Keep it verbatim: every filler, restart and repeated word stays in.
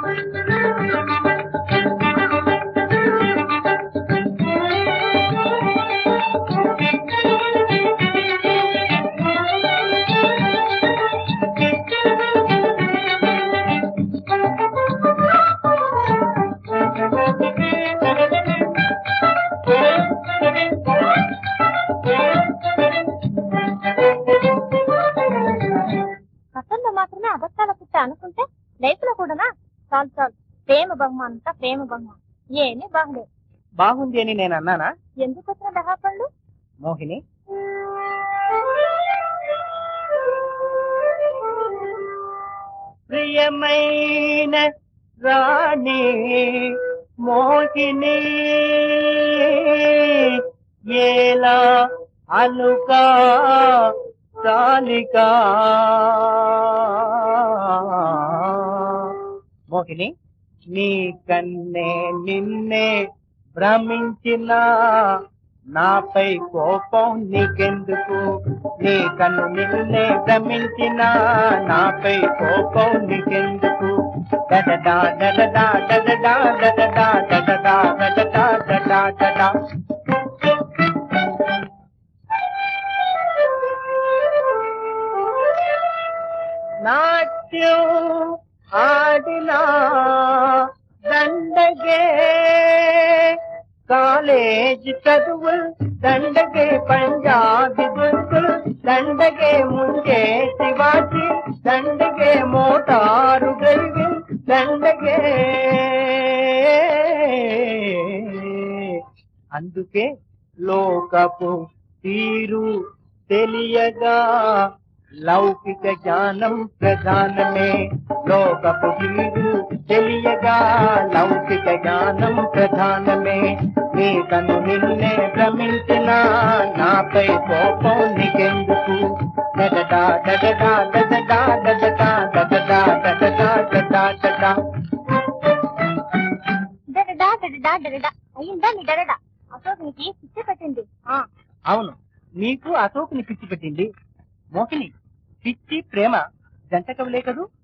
మాత్రమే అబద్ధాల పుట్ట అనుకుంటే లైఫ్ లో కూడా చాలు చాలు ప్రేమ బహుమానం ప్రేమ బహుమానం ఏమి బాగుండే బాగుంది అని నేను అన్నానా? ఎందుకు వచ్చిన దహాపండు మోహిని, ప్రియమైన రాణి మోహిని ఏలా అలుకా చాలికా మోహిని, నీ కన్నే నిన్నే భ్రమించిన నాపై కోపం నీకెందుకు? నీ కన్ను నిన్నే భ్రమించిన నాపై కోపం నీకెందుకు? డడడా డడడా డడడా డడడా డడడా డడడా డడడా డడా. నాట్యం ఆడినా దండగే కాలేజీ చదువులు దండగే పంజాబీ దుస్తులు దండగే ముందే శివాజీ దండగే మోటారు డ్రైవింగ్ దండగే. అందుకే లోకపు తీరు తెలియగా లౌకిక జ్ఞానం ప్రధానమే. లోకపు తీరు తెలియగా లౌకిక జ్ఞానం ప్రధానమే. నీ కను నిన్నే భ్రమించిన నాపై కోపం నీకెందుకు? డడడా డడడా డడడా డడడా డడడా డడడా డడడా డడా. డడడా డడడా డడడా అయ్యిందా నీ డడడా? అశోక్ నీకు పిచ్చి పెట్టింది. అవును, నీకు అశోక్ ని పిచ్చి పెట్టింది. మోహిని, పిచ్చి ప్రేమ జంట కవులే కదూ?